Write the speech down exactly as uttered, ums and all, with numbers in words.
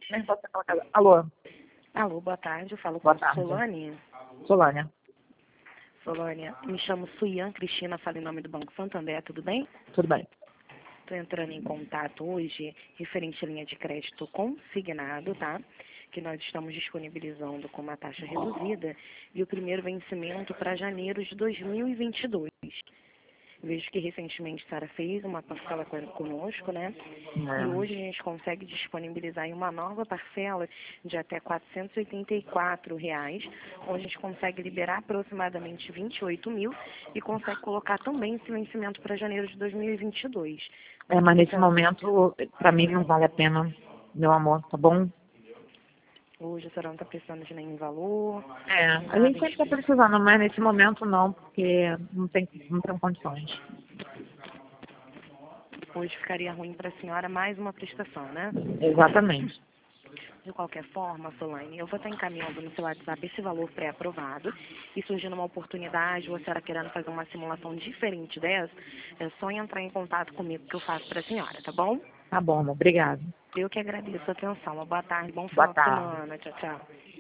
Nem posso falar casa. Alô? Alô, boa tarde. Eu falo Boa com tarde. Solane. Solânia. Solânia, me chamo Suian Cristina, falo em nome do Banco Santander, tudo bem? Tudo bem. Estou entrando em contato hoje referente à linha de crédito consignado, tá? Que nós estamos disponibilizando com uma taxa reduzida e o primeiro vencimento para janeiro de dois mil e vinte e dois. Vejo que recentemente a Sara fez uma parcela con- conosco, né? E É. hoje a gente consegue disponibilizar em uma nova parcela de até quatrocentos e oitenta e quatro reais, onde a gente consegue liberar aproximadamente vinte e oito mil e consegue colocar também esse vencimento para janeiro de dois mil e vinte e dois. É, mas nesse momento, pra mim, não vale a pena, meu amor, tá bom? Hoje a senhora não está precisando de nenhum valor. É, a nada gente sempre tá específico. precisando, mas nesse momento não, porque não tem, não tem condições. Hoje ficaria ruim para a senhora mais uma prestação, né? Exatamente. De qualquer forma, Solane, eu vou estar encaminhando no seu WhatsApp esse valor pré-aprovado e surgindo uma oportunidade, ou a senhora querendo fazer uma simulação diferente dessa, é só entrar em contato comigo que eu faço para a senhora, tá bom? Tá bom, amor, obrigada. Eu que agradeço a atenção. Uma boa tarde, bom Boa final de tarde. semana. Tchau, tchau.